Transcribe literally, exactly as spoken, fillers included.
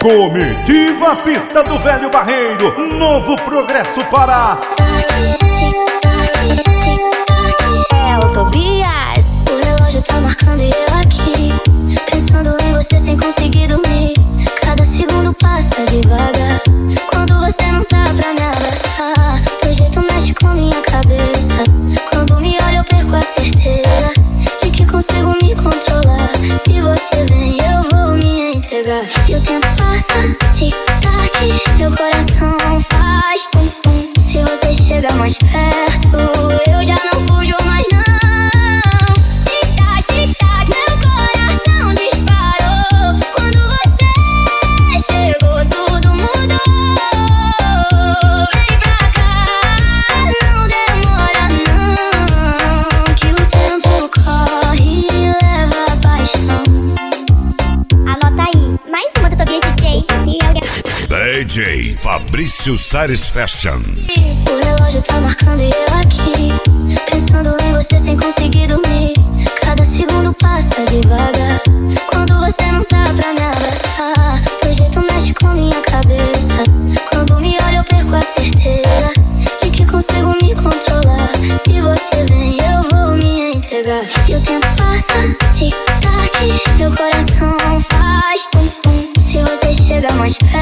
Comitiva Pista do Velho Barreiro, Novo Progresso Pará. É o Tobias. O relógio tá marcando e eu aqui, pensando em você sem conseguir dormir. Cada segundo passa devagar, quando você não tá pra me abraçar. Teu jeito mexe com minha cabeça, quando me olha eu perco a certeza de que consigo me controlar. Se você vem eu vou me entregar. E o tempo passa, tic-tac, meu coração faz tum-tum. Se você chega mais perto, eu já não fujo mais não. Tic-tac, tic-tac, meu coração disparou. Quando você chegou tudo mudou. Vem pra cá, não demora não, que o tempo corre e leva a paixão. Anota aí, mais uma do Tobias D J. Se alguém... D J Fabrício Sares Fashion. O relógio tá marcando e eu aqui, pensando em você sem conseguir dormir. Cada segundo passa devagar, quando você não tá pra me abraçar. Teu jeito mexe com minha cabeça, quando me olha eu perco a certeza de que consigo me controlar. Se você vem eu vou me entregar. E o tempo passa, tic-tac, meu coração faz tum-tum. Se você chega mais perto,